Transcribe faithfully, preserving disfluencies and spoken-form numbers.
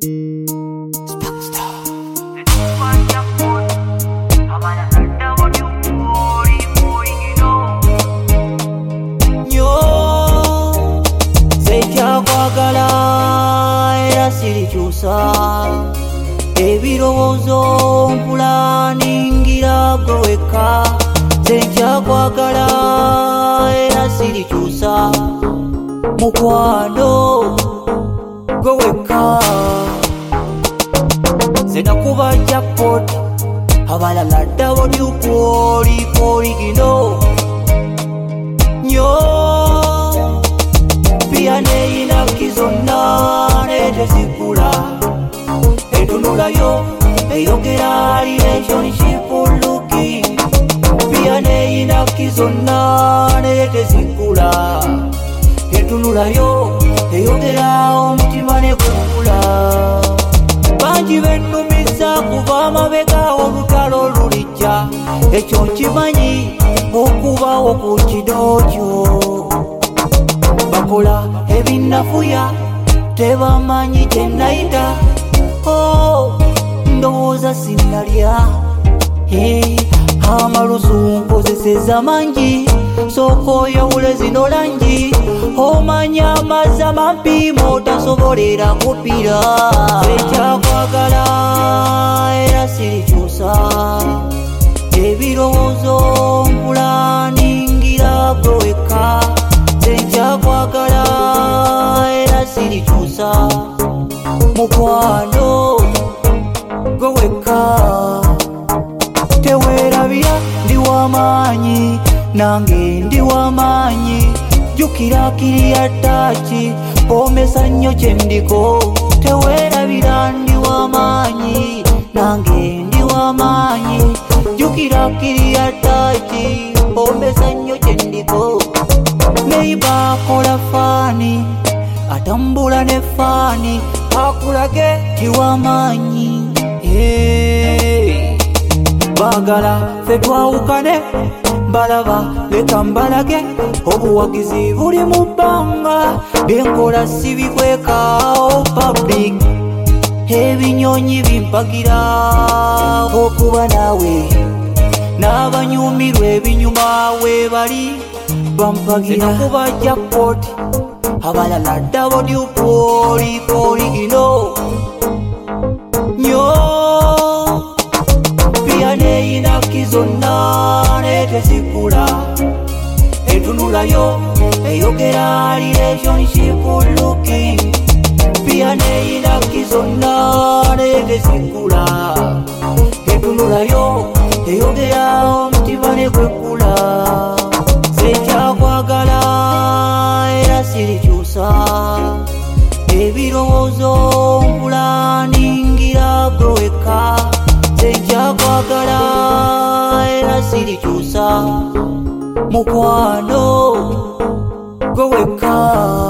Kwagala era sirikyusa ebirowoozo mpulaningira gwe wekka nze nkyakwagala era sirikyusa mukwano gwe wekka nze nakuba jackpot abalala ddabo lyukwolikwolingino nyo pia neyina kizonna netezigula etunulayo eyogera relationship looking pia neyina kizonna netezigula etunulayo eyogera omutima negugula bangi bennumiza kuva amabega olutalo lulijja ekyo nkimanyi okubawo ku kidokyo bakola ebinafuya tebamanyi kyenayita oh, ndowooza sinnalya hey, amalusu nkozeseza mangi sooka oyawule zino langi omanya amazzi amampiima otasobolera kupira ekyakwagala era sirikyusa ebirowoozo mpulaningira gwe wekka ekyakwagala era sirikyusa mukwano gwe wekka teweerabira ndi w'amaanyi nange ndi w'amaanyi jjukira kiriya ttaaki poomesa nnyo kyendiko teweerabira ndi w'amaanyi nange ndi w'amaanyi jjukira kiriya ttaaki poomesa nnyo kyendiko neiba akola faani atambula ne faani akulage tiwamaanyi hey. Baagala ffe twawukane mbalaba leka mbalage obuwagizi buli mu bbanga byenkola sibikwekaawo public ebinyonyi bimpagira okuba naawe n'abanyumirwa ebinyuma we bali bampagira kuba jackpot abalala ddabo lyukwolikwolingino nyo pia neyina kizonna netezigula etunulayo eyogera relationship looking pia neyina kizonna netezigula etunulayo eyogera omutima negwegula ekyakwagala era sirikyusa ebirowoozo mpulaningira gwe wekka ekyakwagala era sirikyusa mukwano gwe wekka.